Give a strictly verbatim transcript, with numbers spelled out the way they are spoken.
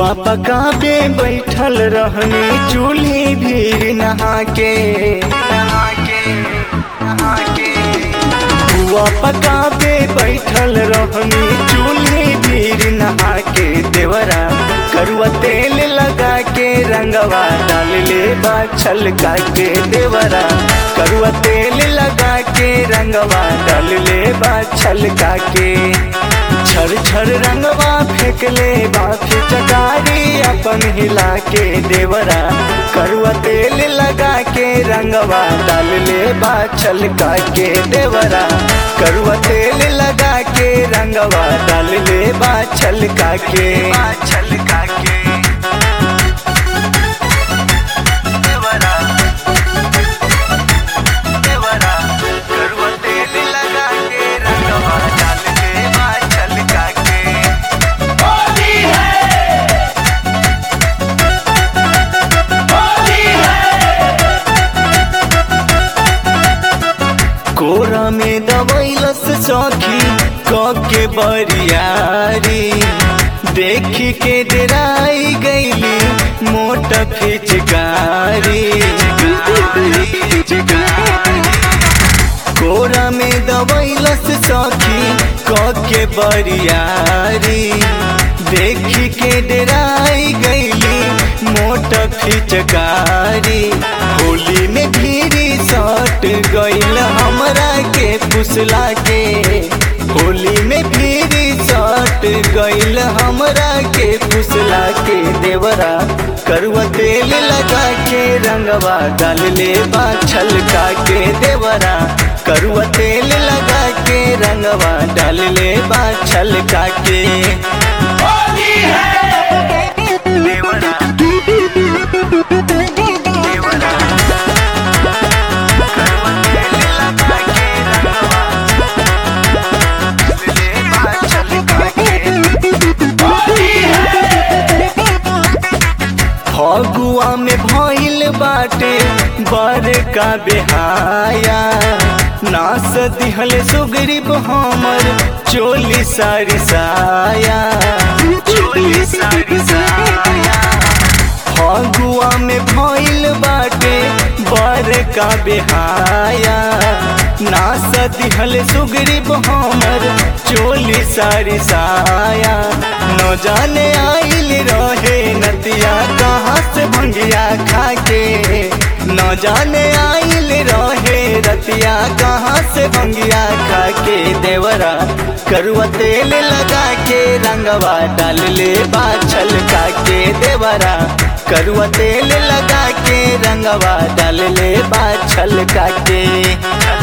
पुआ पकाबे बैठल रहनी चूल्ही भीड़ नहा के नहा के नहा के पुआ पकाबे बैठल रहनी चूल्ही भीड़ नहा के देवरा करुआ तेल लगा के रंगवा डाल ले बा छलका के देवरा करुआ तेल लगा के रंगवा डाल ले बा छलका के छर छर रंगवा फेंक ले बाफी चकारी अपन हिला के देवरा करुआ तेल लगा के रंगवा डाल ले बा छलका के देवरा करुआ तेल लगा के रंगवा डाल ले बा छलका के छलका के देवरा देवरा करुआ तेल लगा के रंगवा डाल ले बा छलका के होली है होली है। कोरा में दबैलस सखी के बरियारी देखी के डराई गईली मोट फिचकारी कोरा में दबैलस सखी के बरियारी देखी के डराई गईली मोट फिचकारी होली में भीरी सट गईल हमरा के फुसला के होली में भीरी सट गईल हमरा के फुसला के देवरा करुआ तेल लगा के रंगवा डाल ले बा छलका के देवरा करुआ तेल लगा के रंगवा डाल ले बा छलका के होली है देवरा देवरा करुआ तेल लगा के रंगवा डाल ले बा छलका के होली है। फगुआ में भइल बाटे बड़का बेहाया नास दिहल सुगरीब हमर चोली सारी साया चोली सारी साया फगुआ में भइल बाटे बड़का बेहाया नास दिहल सुगरीब हमर चोली सारी साया न जाने आइल रहे नतिया कहाँ से भंगिया खाके न जाने आइल रहे रतिया कहाँ से भंगिया खाके देवरा करुआ तेल लगा के रंगवा डाल ले बा छलका के देवरा करुआ तेल लगा के रंगवा डाल ले बा छलका के